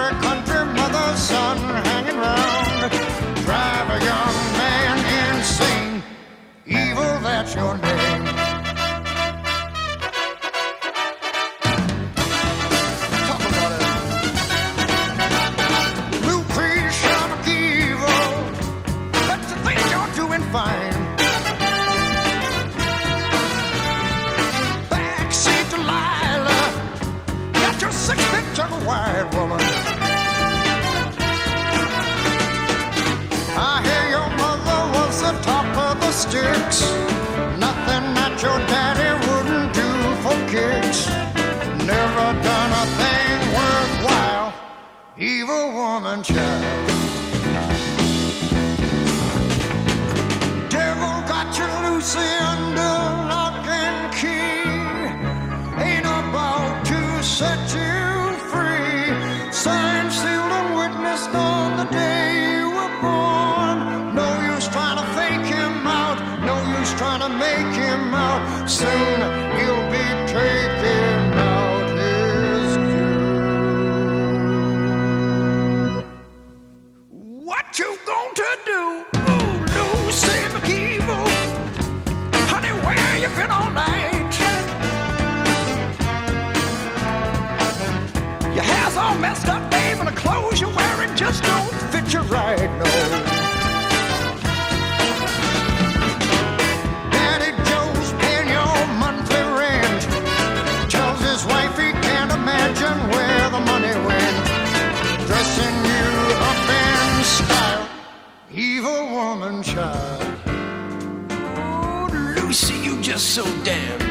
every country mother's son hanging round. Drive a young man insane. Evil, that's your name. Talk about it. Lucretia McEvil, that's the thing you're doing fine. Backseat Delilah, got your 6-foot of a white woman. I hear your mother was the top of the sticks. Nothing that your daddy wouldn't do for kicks. Never done a thing worthwhile. Evil woman child. Devil got you Lucy under lock and key. Ain't about to set you free. Signed, sealed, and witnessed on the day you were born. No use trying to fake him out. No use trying to make him out. Soon he'll be taking out his due. What you going to do? Ooh, Lucy McEvil. Honey, where you been all night? Your hair's all messed up, babe, and the clothes you're wearing just don't fit you right, no. Daddy Joe's paying your monthly rent. Tells his wife he can't imagine where the money went. Dressing you up in style, evil woman child. Oh, Lucy, you just so damn